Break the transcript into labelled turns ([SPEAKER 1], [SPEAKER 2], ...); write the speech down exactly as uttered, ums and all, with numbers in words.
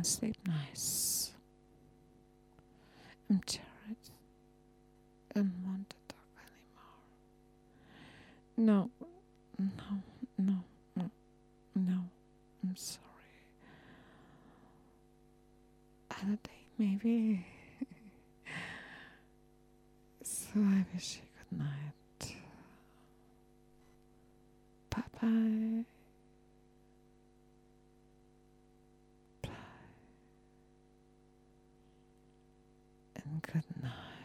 [SPEAKER 1] sleep nice. I'm tired. I don't want to talk anymore. No, no, no, no, no. I'm sorry. Other day, maybe. So I wish you good night. Bye bye. Bye. And good night.